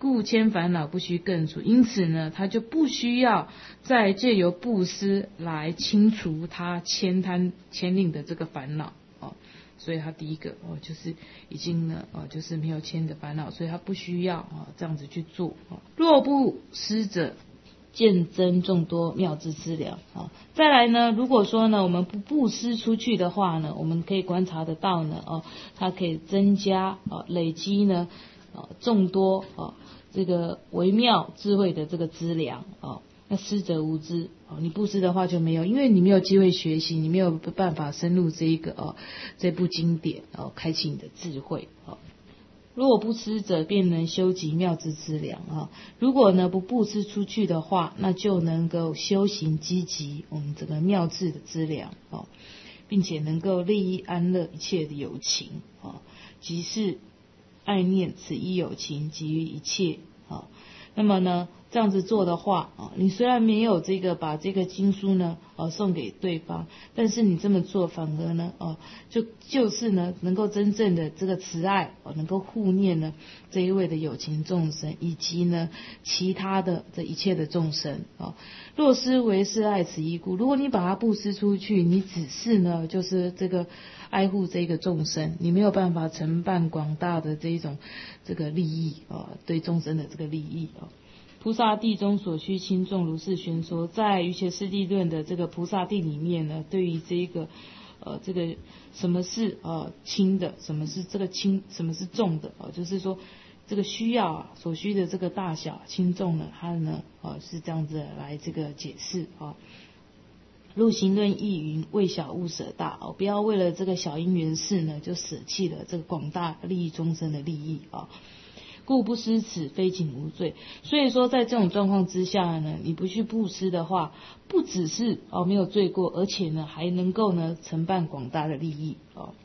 故牵烦恼不须更除。因此呢，他就不需要再借由布施来清除他牵令的这个烦恼哦。所以他第一个哦，就是已经呢就是没有牵的烦恼，所以他不需要这样子去做。若不施者，见增众多妙智资粮。再来呢，如果说呢我们不布施出去的话呢，我们可以观察得到呢它可以增加累积呢众多这个微妙智慧的这个资粮那施者无知你布施的话就没有，因为你没有机会学习，你没有办法深入这部经典开启你的智慧如果不施者，便能修集妙智资粮如果呢不布施出去的话，那就能够修行积集我们这个妙智的资粮并且能够利益安乐一切的有情即是爱念此一有情给予一切那么呢这样子做的话你虽然没有把这个经书呢送给对方，但是你这么做反而呢就是呢能够真正的这个慈爱能够护念呢这一位的有情众生，以及呢其他的这一切的众生若施为是爱此一故，如果你把它布施出去，你只是呢就是这个爱护这个众生，你没有办法承办广大的这一种这个利益对众生的这个利益菩萨地中所需轻重如是宣说，在瑜伽师地论的这个菩萨地里面呢，对于这个什么是轻的，什么是这个轻，什么是重的就是说这个需要所需的这个大小轻重呢，它呢是这样子来这个解释入行论亦云：为小勿舍大不要为了这个小因缘事呢，就舍弃了这个广大利益众生的利益故不施此，非仅无罪。所以说在这种状况之下呢，你不去布施的话，不只是没有罪过，而且呢还能够呢承办广大的利益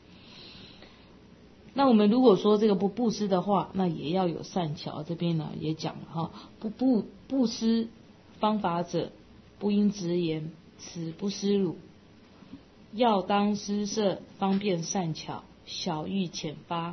那我们如果说这个不布施的话，那也要有善巧。这边呢也讲了布施方法者，不应直言，此不施辱。要当施设，方便善巧，小欲浅发。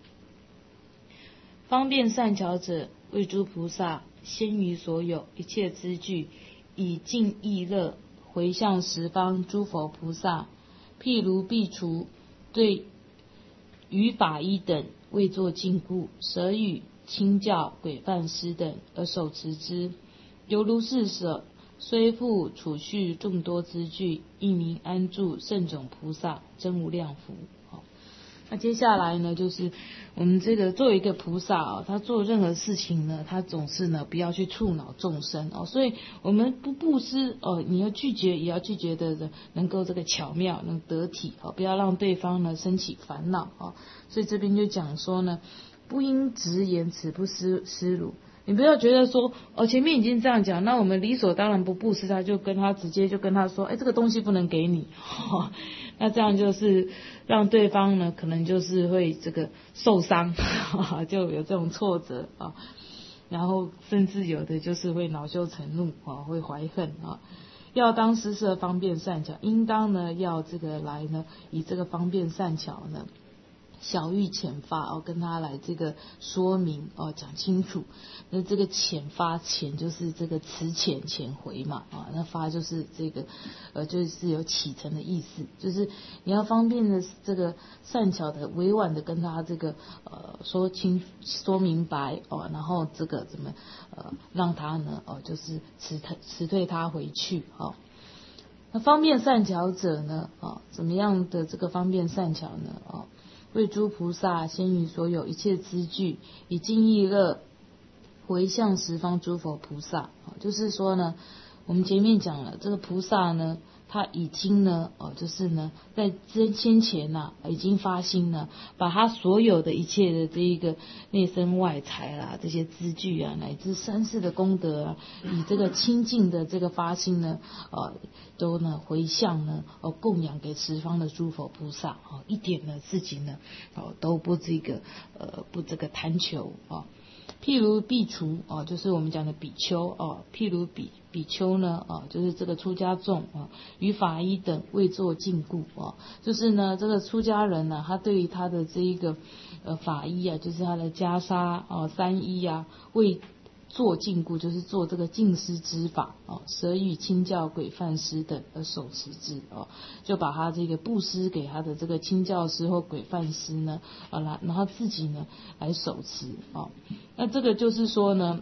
方便善巧者，为诸菩萨先于所有一切资具，以尽意乐回向十方诸佛菩萨。譬如苾除对于法医等未作禁锢，舍与清教轨犯师等而手持之，犹如是舍，虽复储蓄众多资具，亦名安住圣种菩萨，真无量福。那接下来呢，就是我们这个作为一个菩萨他做任何事情呢，他总是呢不要去触恼众生所以我们不布施你要拒绝，也要拒绝的能够这个巧妙，能得体不要让对方呢生起烦恼所以这边就讲说呢，不应直言，此不施辱。你不要觉得说前面已经这样讲，那我们理所当然不布施他，就直接跟他说这个东西不能给你那这样就是让对方呢可能就是会这个受伤就有这种挫折然后甚至有的就是会恼羞成怒会怀恨要当施设方便善巧，应当呢要这个来呢以这个方便善巧呢小欲浅发跟他来这个说明讲清楚。那这个浅发，浅就是这个慈浅浅回嘛那发就是这个就是有启程的意思，就是你要方便的这个善巧的委婉的跟他这个说明白然后这个怎么让他呢就是辞退他回去那方便善巧者呢怎么样的这个方便善巧呢为诸菩萨先于所有一切资具，以尽意乐回向十方诸佛菩萨就是说呢，我们前面讲了这个菩萨呢，他已经呢就是呢在先前已经发心呢，把他所有的一切的这一个内身外财啦，这些资具乃至三世的功德以这个清净的这个发心呢都呢回向呢供养给十方的诸佛菩萨一点呢自己呢都不这个贪求譬如苾除就是我们讲的比丘譬如比丘呢就是这个出家众与法医等未作禁锢就是呢这个出家人呢，他对于他的这一个法衣啊，就是他的袈裟三衣啊，为做禁锢，就是做这个禁施之法舍与清教鬼犯师等而手持之就把他这个布施给他的这个清教师或鬼犯师呢然后自己呢来手持那这个就是说呢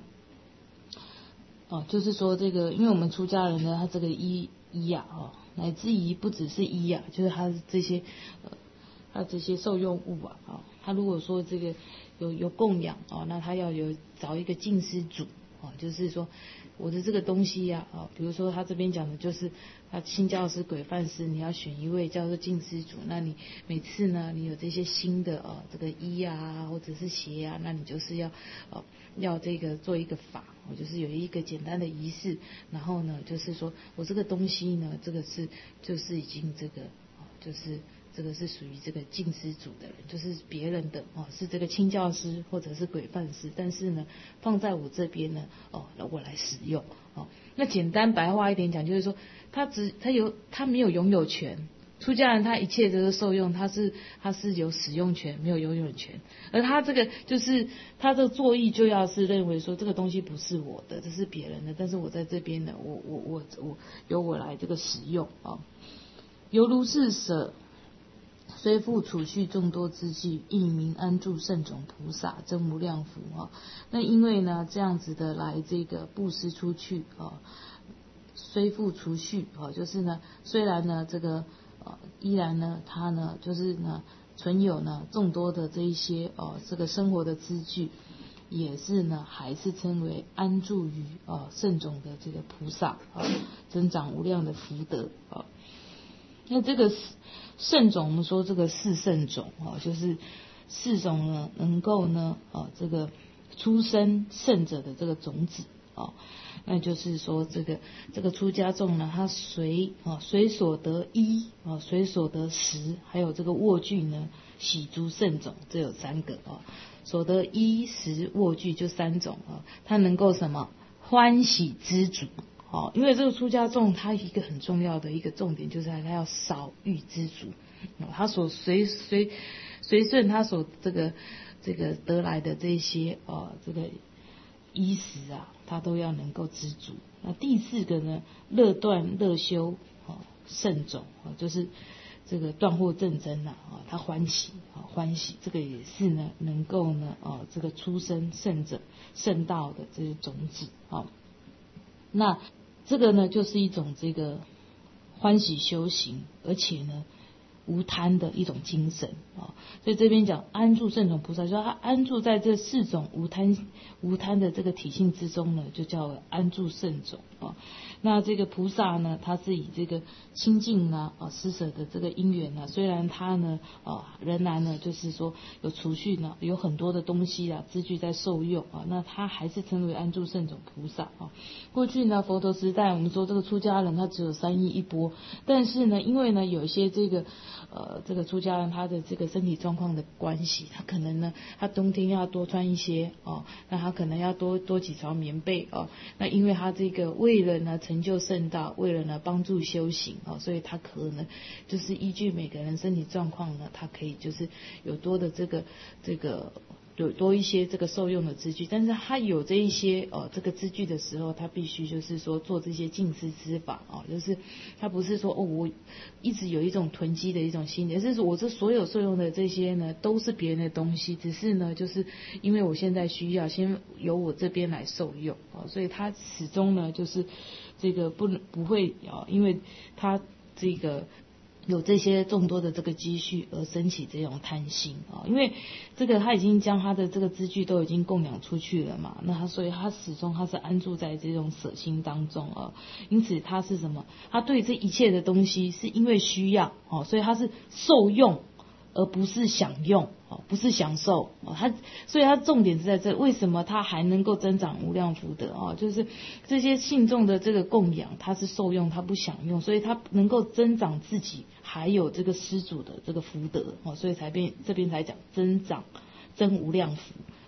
就是说这个，因为我们出家人呢，他这个衣乃至于不只是衣就是他这些他这些受用物他如果说这个有供养那他要找一个净施主就是说我的这个东西比如说他这边讲的就是他清教师鬼犯师，你要选一位叫做净施主，那你每次呢你有这些新的这个衣或者是鞋那你就是要这个做一个法，就是有一个简单的仪式，然后呢就是说我这个东西呢这个就是已经这个就是这个是属于这个净施主的人，就是别人的是这个清教师或者是鬼犯师，但是呢放在我这边呢我来使用那简单白话一点讲，就是说他没有拥有权。出家人他一切都是受用，他是有使用权，没有拥有权。而他这个就是他这个作意就要是认为说这个东西不是我的，这是别人的，但是我在这边呢，我由我来这个使用犹如是舍虽复储蓄众多之具，亦名安住圣种菩萨，真无量福那因为呢这样子的来这个布施出去虽复储蓄就是呢虽然呢这个依然呢他呢就是呢存有呢众多的这一些这个生活的资具，也是呢还是称为安住于圣种的这个菩萨增长无量的福德那这个圣种，我们说这个四圣种就是四种呢能够呢这个出生圣者的这个种子那就是说这个出家众呢，他随所得衣随所得食，还有这个卧具呢，喜诸圣种，这有三个所得衣食卧具就三种他能够什么欢喜知足因为这个出家众他一个很重要的一个重点就是他要少欲知足他所随顺他所这个得来的这些这个衣食他都要能够知足。那第四个呢，乐断乐修圣种就是这个断惑正真他欢喜这个也是呢能够呢这个出生圣者圣道的这些种子那这个呢就是一种这个欢喜修行，而且呢无贪的一种精神所以这边讲安住圣种菩萨，就是他安住在这四种无贪的这个体性之中呢，就叫安住圣种那这个菩萨呢，他是以这个清净施舍的这个因缘虽然他呢仍然呢就是说有储蓄呢，有很多的东西资具在受用那他还是称为安住圣种菩萨过去呢佛陀时代，我们说这个出家人他只有3衣1钵，但是呢因为呢有一些这个出家人他的这个身体状况的关系，他可能呢他冬天要多穿一些那他可能要多几条棉被那因为他这个为了呢成就圣道，为了呢帮助修行所以他可能就是依据每个人身体状况呢，他可以就是有多的这个有多一些这个受用的资具，但是他有这一些这个资具的时候，他必须就是说做这些净施之法就是他不是说我一直有一种囤积的一种心理，而是我这所有受用的这些呢都是别人的东西，只是呢就是因为我现在需要先由我这边来受用所以他始终呢就是这个不会因为他这个有这些众多的这个积蓄而升起这种贪心因为这个他已经将他的这个资具都已经供养出去了嘛，那所以他始终他是安住在这种舍心当中因此他是什么？他对这一切的东西是因为需要所以他是受用而不是享用不是享受所以他重点是在这，为什么他还能够增长无量福德就是这些信众的这个供养，他是受用，他不享用，所以他能够增长自己还有这个施主的这个福德所以这边才讲增长真无量福，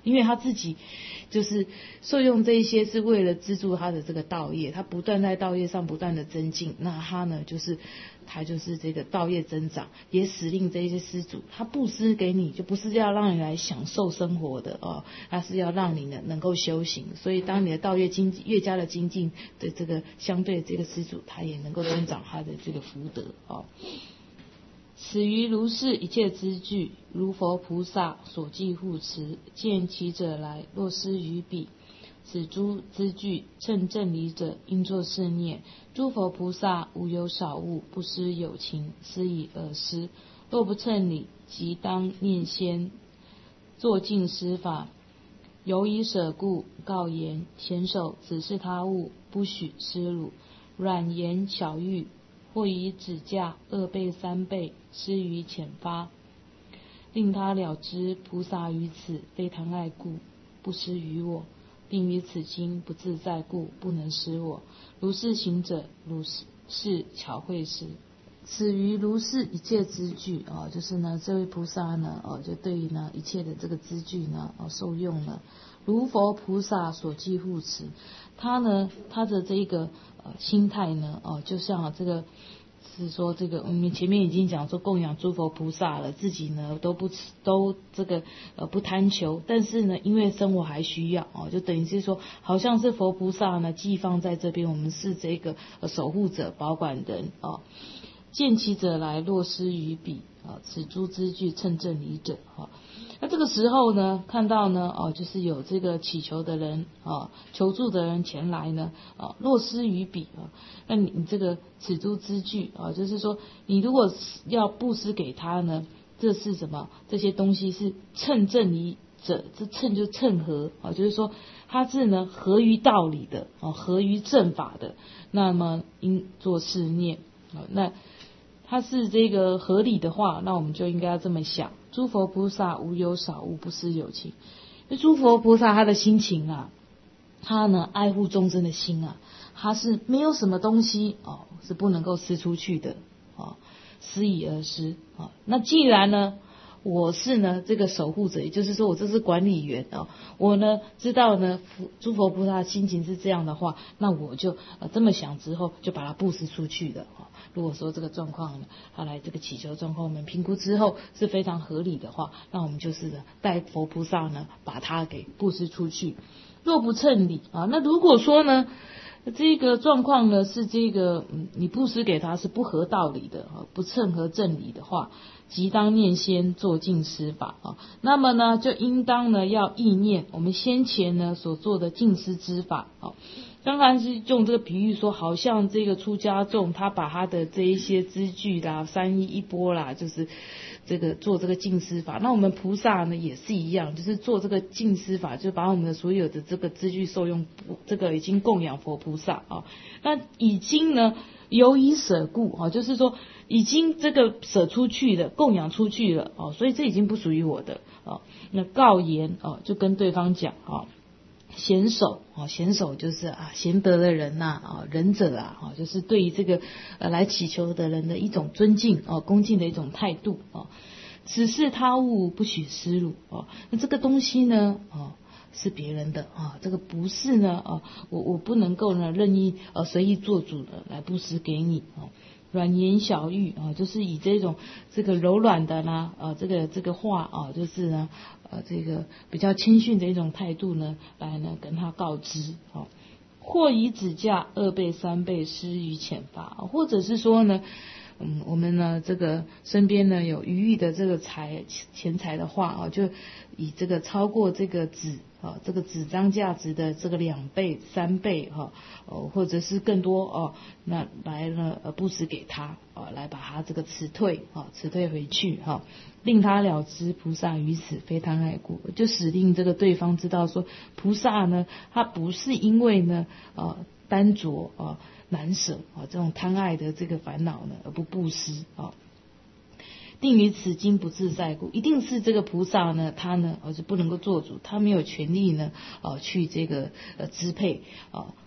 因为他自己就是受用这一些是为了资助他的这个道业，他不断在道业上不断的增进，那他呢他就是这个道业增长，也使令这些施主，他布施给你就不是要让你来享受生活的哦，他是要让你呢能够修行。所以当你的道业越加的精进的这个相对这个施主，他也能够增长他的这个福德哦。此于如是一切资具，如佛菩萨所记护持，见其者来，若施于彼。此诸资具称正理者，应作是念：诸佛菩萨无有少物，不施有情，施以而施。若不称理，即当念先，作尽施法。由以舍故，告言：贤首，此是他物，不许施汝。软言小喻，或以指价2倍3倍，施于浅发，令他了知菩萨于此非贪爱故，不施于我，并于此经不自在故，不能施我。如是行者，如是巧慧施。此于如是一切资具就是呢，这位菩萨呢就对于呢一切的这个资具呢受用了，如佛菩萨所记护持。他呢，他的这个心态呢就像这个是说这个我们前面已经讲说供养诸佛菩萨了，自己呢都这个不贪求，但是呢因为生活还需要就等于是说好像是佛菩萨呢寄放在这边，我们是这个守护者保管人见其者来，若施于彼此诸资具称正理者那这个时候呢，看到呢就是有这个祈求的人求助的人前来呢若施于彼那你这个此诸资具就是说你如果要布施给他呢，这是什么？这些东西是称正理者，这称就称合就是说它是呢合于道理的合于正法的，那么应作是念那它是这个合理的话，那我们就应该要这么想：诸佛菩萨无有少物，不施有情。诸佛菩萨他的心情他呢爱护众生的心他是没有什么东西是不能够施出去的施以而施那既然呢我是呢这个守护者，也就是说我这是管理员我呢知道呢诸佛菩萨心情是这样的话，那我就这么想之后就把它布施出去的如果说这个状况呢，他来这个祈求状况，我们评估之后是非常合理的话，那我们就是带佛菩萨呢把它给布施出去。若不称理那如果说呢这个状况呢是这个你布施给他是不合道理的不称合正理的话，即当念先做尽施法那么呢就应当呢要意念我们先前呢所做的尽施之法当然是用这个比喻说，好像这个出家众他把他的这一些资具啦、三衣一钵啦，就是这个做这个净施法。那我们菩萨呢也是一样，就是做这个净施法，就把我们的所有的这个资具受用，这个已经供养佛菩萨那已经呢由以舍故就是说已经这个舍出去了，供养出去了所以这已经不属于我的那告言就跟对方讲贤首贤首就是贤德的人仁者就是对于这个来祈求的人的一种尊敬恭敬的一种态度此是他物，不许施汝那这个东西呢是别人的这个不是呢我不能够呢任意随意做主的来布施给你软言小喻就是以这种这个柔软的啦这个话就是呢这个比较谦逊的一种态度呢来呢跟他告知或以指价2倍3倍施于浅发或者是说呢我们呢这个身边呢有余裕的这个钱财的话就以这个超过这个这个纸张价值的这个2倍3倍或者是更多那来呢布施给他来把他这个辞退回去令他了知菩萨于此非贪爱故，就使令这个对方知道说菩萨呢他不是因为呢单着难舍这种贪爱的这个烦恼呢而不布施定于此经不自在故，一定是这个菩萨呢他呢是不能够做主，他没有权利呢去这个支配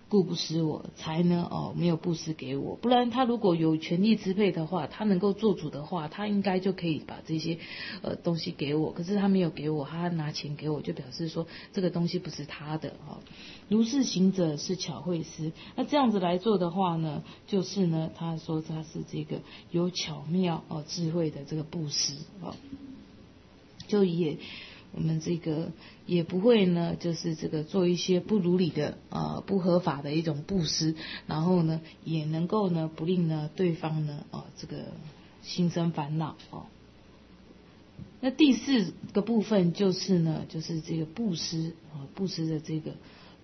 故不施我，财呢没有布施给我。不然他如果有权力支配的话，他能够做主的话，他应该就可以把这些东西给我。可是他没有给我，他拿钱给我，就表示说这个东西不是他的如是行者是巧慧施。那这样子来做的话呢，就是呢他说他是这个有巧妙智慧的这个布施就我们这个也不会呢，就是这个做一些不如理的不合法的一种布施，然后呢也能够呢不令呢对方呢这个心生烦恼那第4个部分就是呢，就是这个布施布施的这个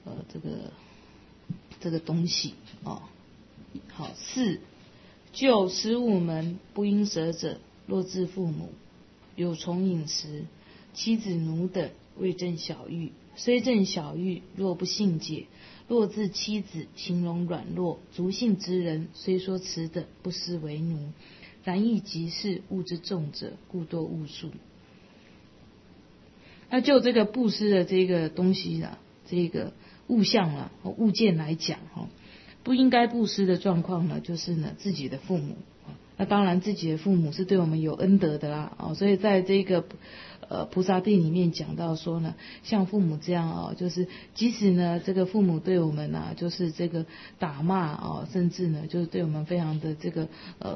这个东西好，4就施物门不应舍者，若自父母有从饮食。妻子奴等未证小欲，虽证小欲，若不信解；若自妻子形容软弱，足信之人，虽说此等不施为奴，然亦即是物之重者，故多误数。那就这个布施的这个东西这个物象物件来讲不应该布施的状况呢，就是呢自己的父母。那当然自己的父母是对我们有恩德的啦所以在这个菩萨地里面讲到说呢，像父母这样就是即使呢这个父母对我们就是这个打骂甚至呢就是对我们非常的这个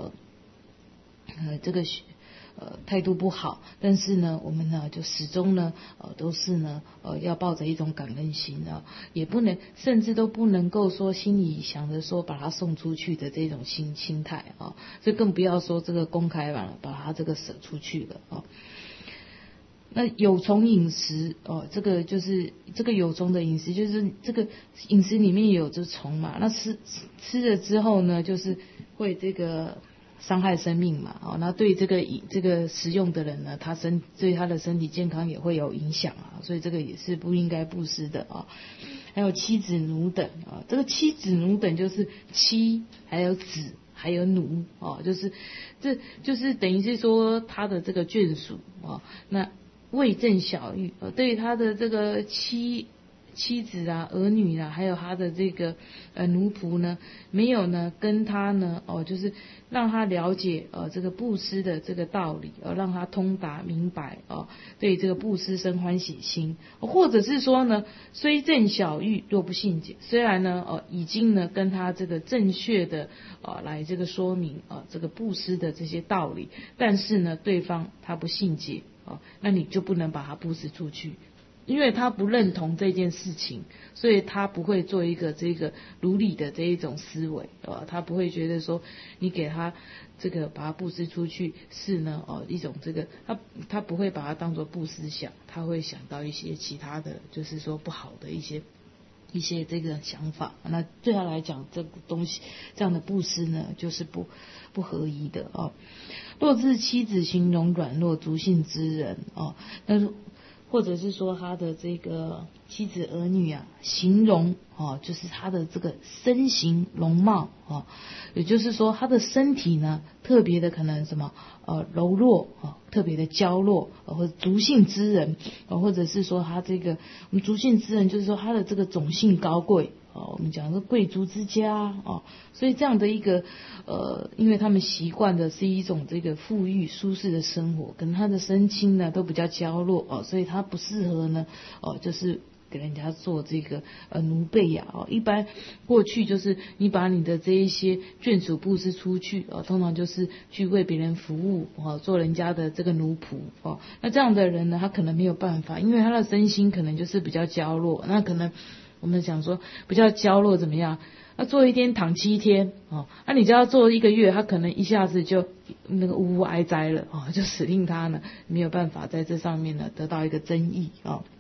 态度不好，但是呢我们呢就始终呢都是呢要抱着一种感恩心也不能甚至都不能够说心里想着说把他送出去的这种心态所以更不要说这个公开把他这个舍出去了那有从饮食这个就是这个有从的饮食，就是这个饮食里面有这虫嘛，那吃了之后呢，就是会这个伤害生命嘛那对这个食用的人呢，对他的身体健康也会有影响所以这个也是不应该布施的还有妻子奴等这个妻子奴等就是妻还有子还有奴这就是等于是说他的这个眷属那未证小欲对于他的这个妻子儿女还有他的这个奴仆呢，没有呢跟他呢就是让他了解这个布施的这个道理让他通达明白对这个布施生欢喜心，或者是说呢，虽证小欲若不信解，虽然呢已经呢跟他这个正确的来这个说明这个布施的这些道理，但是呢对方他不信解那你就不能把他布施出去，因为他不认同这件事情，所以他不会做一个这个如理的这一种思维他不会觉得说你给他这个把他布施出去是呢一种这个他不会把它当作布施想，他会想到一些其他的就是说不好的一些这个想法，那对他来讲这个东西这样的布施呢就是不合宜的若自妻子形容软弱足信之人那或者是说他的这个妻子儿女形容就是他的这个身形容貌也就是说他的身体呢特别的可能什么柔弱特别的娇弱或者足信之人或者是说他这个我们足信之人就是说他的这个种姓高贵我们讲是贵族之家所以这样的一个因为他们习惯的是一种这个富裕舒适的生活，可能他的身心呢都比较娇弱所以他不适合呢就是给人家做这个奴婢一般过去就是你把你的这一些眷属布施出去通常就是去为别人服务做人家的这个奴仆那这样的人呢，他可能没有办法，因为他的身心可能就是比较娇弱，那可能我们讲说比较娇弱怎么样？做1天躺7天那你就要做1个月，他可能一下子就那个呜呜哀哉了就使令他呢没有办法在这上面呢得到一个增益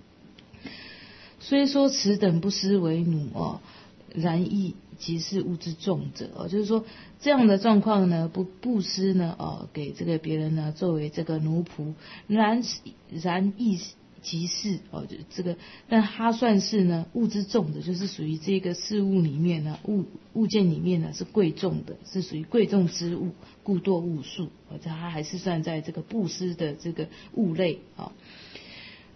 虽说此等不施为奴然亦即是物之重者就是说这样的状况呢不布施呢给这个别人呢作为这个奴仆，然亦即是这个，但它算是呢物之重的，就是属于这个事物里面呢物件里面呢是贵重的，是属于贵重之物，故多物数它还是算在这个布施的这个物类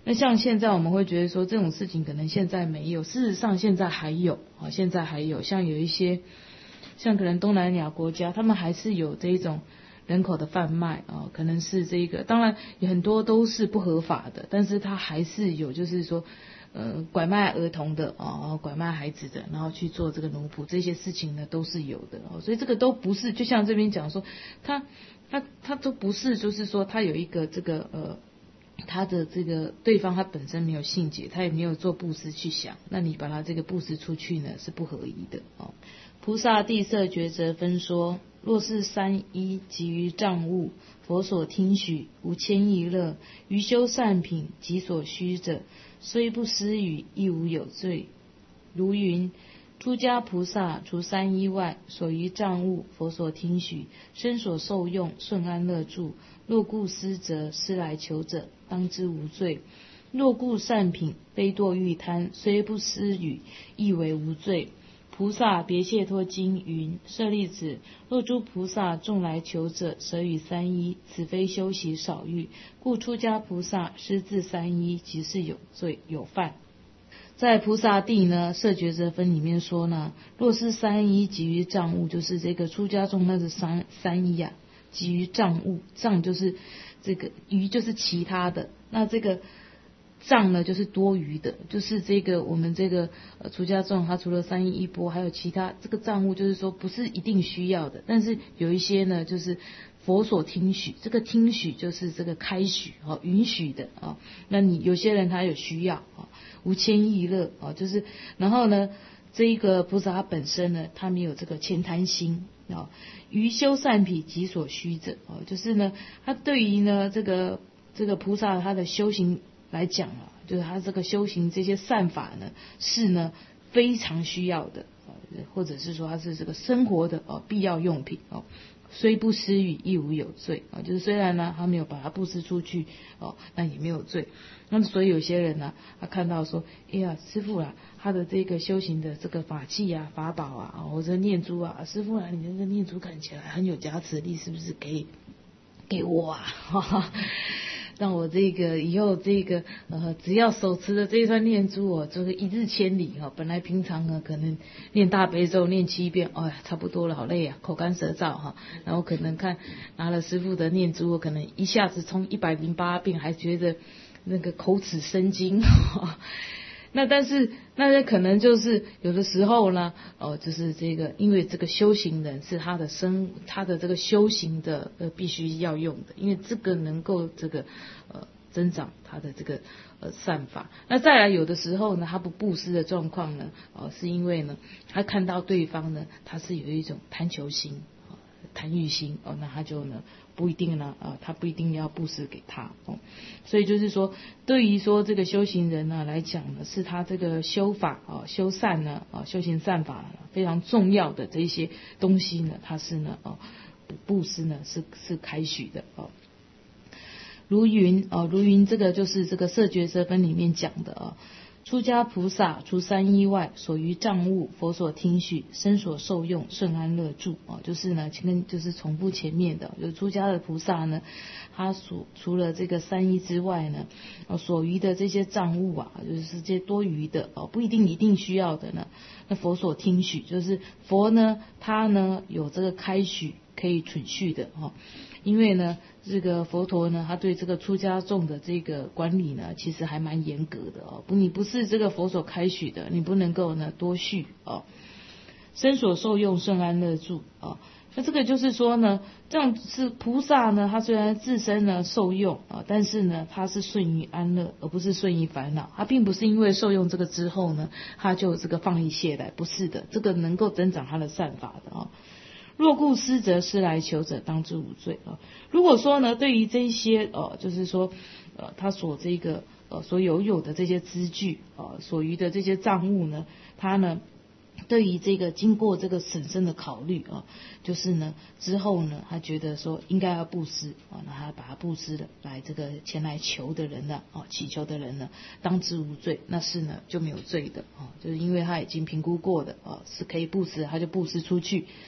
那像现在我们会觉得说这种事情可能现在没有，事实上现在还有啊，现在还有，像有一些像可能东南亚国家，他们还是有这种人口的贩卖啊，可能是这个，当然有很多都是不合法的，但是他还是有就是说拐卖儿童的啊，拐卖孩子的，然后去做这个奴仆，这些事情呢都是有的哦，所以这个都不是，就像这边讲说，他都不是，就是说他有一个这个他的这个对方他本身没有信解，他也没有做布施去想，那你把他这个布施出去呢是不合宜的哦。菩萨地色觉则分说，若是三一及于障物，佛所听许，无谦意乐，于修善品及所需者，虽不施语，亦无有罪。如云：出家菩萨除三一外，所于障物，佛所听许，身所受用，顺安乐住。若故施则，施来求者，当知无罪。若故善品，非堕欲贪，虽不施语，亦为无罪。菩萨别解脱经云：舍利子，若诸菩萨众来求者，舍与三一，此非修习少欲，故出家菩萨施自三一，即是有罪有犯。在菩萨地呢，摄觉则分里面说呢，若是三一及于障物，就是这个出家众那是三一啊，及于障物，障就是这个余就是其他的，那这个障呢就是多余的，就是这个我们这个出家众他除了三一一钵，还有其他这个障物，就是说不是一定需要的，但是有一些呢就是佛所听许，这个听许就是这个开许允许的啊。那你有些人他有需要啊，无谦意乐啊，就是然后呢这一个菩萨他本身呢他没有这个悭贪心啊，于修善品及所需者啊，就是呢他对于呢这个菩萨他的修行来讲啊，就是他这个修行这些善法呢是呢非常需要的，或者是说他是这个生活的必要用品哦，虽不施语亦无有罪啊，就是虽然呢他没有把它布施出去哦，那也没有罪。那么所以有些人呢，他看到说，哎呀，师父啊，他的这个修行的这个法器啊、法宝啊，或者念珠啊，师父啊，你这个念珠看起来很有加持力，是不是可以给我啊？让我这个以后这个只要手持的这一串念珠哦，这个一日千里哦。本来平常呢可能念大悲咒念7遍，哎呀差不多了，好累啊，口干舌燥哈。然后可能看拿了师父的念珠，可能一下子冲108遍，还觉得那个口齿生津。那但是那可能就是有的时候呢，就是这个，因为这个修行人是他的这个修行的必须要用的，因为这个能够这个增长他的这个善法。那再来有的时候呢，他不布施的状况呢，是因为呢他看到对方呢他是有一种贪求心、贪欲心那他就呢不一定呢他不一定要布施给他所以就是说，对于说这个修行人呢来讲呢，是他这个修法修善呢修行善法非常重要的这一些东西呢，他是呢布施呢是开许的如云这个就是这个摄觉则分里面讲的出家菩萨除三一外，所于障物，佛所听许，身所受用，顺安乐住就是呢就是重复前面的，就是出家的菩萨呢，他除了这个三一之外呢，所于的这些障物就是这些多余的不一定需要的呢，那佛所听许，就是佛呢他呢有这个开许可以存续的因为呢这个佛陀呢他对这个出家众的这个管理呢其实还蛮严格的你不是这个佛所开许的，你不能够呢多续身所受用，顺安乐住那这个就是说呢，这样是菩萨呢他虽然自身呢受用但是呢他是顺于安乐，而不是顺于烦恼。他并不是因为受用这个之后呢他就这个放逸懈怠，不是的，这个能够增长他的善法的若故施则，施来求者，当知无罪如果说呢，对于这些就是说他所这个所有的这些资具所余的这些账物呢，他呢对于这个经过这个审慎的考虑就是呢之后呢，他觉得说应该要布施那他把它布施了，来这个前来求的人呢祈求的人呢，当知无罪，那是呢就没有罪的就是因为他已经评估过的是可以布施，他就布施出去。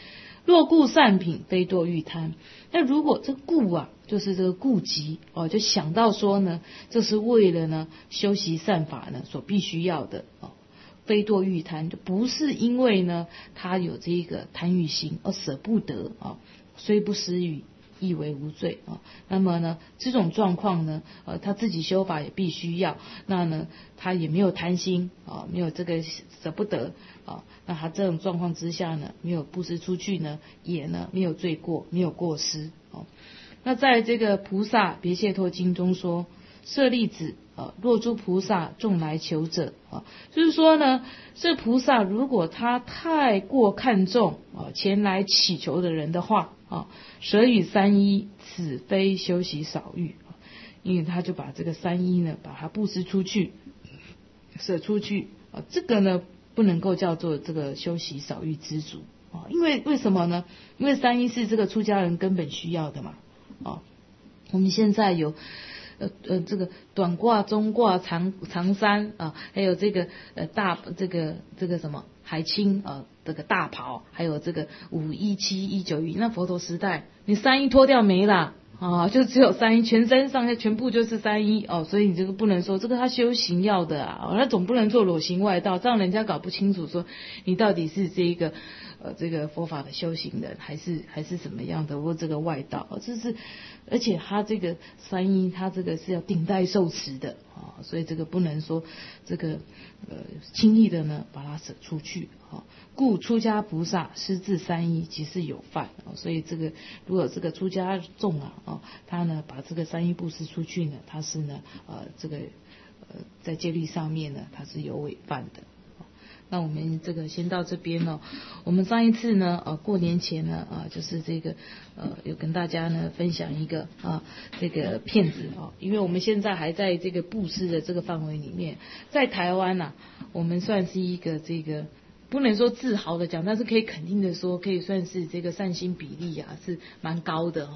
若顾善品，非堕欲贪。那如果这顾啊，就是这个顾及哦，就想到说呢，这是为了呢修习善法呢所必须要的哦，非堕欲贪，就不是因为呢他有这个贪欲心而舍不得啊，虽不施予，亦为无罪啊。那么呢，这种状况呢，他自己修法也必须要，那呢，他也没有贪心啊，没有这个舍不得啊，那他这种状况之下呢，没有布施出去呢，也呢没有罪过，没有过失啊。那在这个菩萨别解脱经中说，舍利子若诸菩萨众来求者就是说呢，这菩萨如果他太过看重前来祈求的人的话舍与三衣，此非修习少欲，因为他就把这个三衣呢，把它布施出去，舍出去这个呢不能够叫做这个修习少欲知足因为什么呢？因为三衣是这个出家人根本需要的嘛我们现在有这个短褂、中褂、长衫还有这个大这个什么海青这个大袍，还有这个5衣、7衣、9衣。那佛陀时代，你3衣脱掉没啦就只有3衣，全身上下全部就是3衣所以你这个不能说这个他修行要的那总不能做裸行外道，这样人家搞不清楚说你到底是这个佛法的修行人还是什么样的或这个外道而且他这个3衣他这个是要顶戴受持的所以这个不能说这个轻易的呢把它舍出去故出家菩萨施至3衣即是有犯所以这个如果这个出家众他呢把这个3衣布施出去呢，他是呢这个在戒律上面呢他是有违犯的。那我们这个先到这边我们上一次呢过年前呢就是这个有跟大家呢分享一个这个骗子因为我们现在还在这个布施的这个范围里面，在台湾我们算是一个这个不能说自豪的讲，但是可以肯定的说，可以算是这个善心比例是蛮高的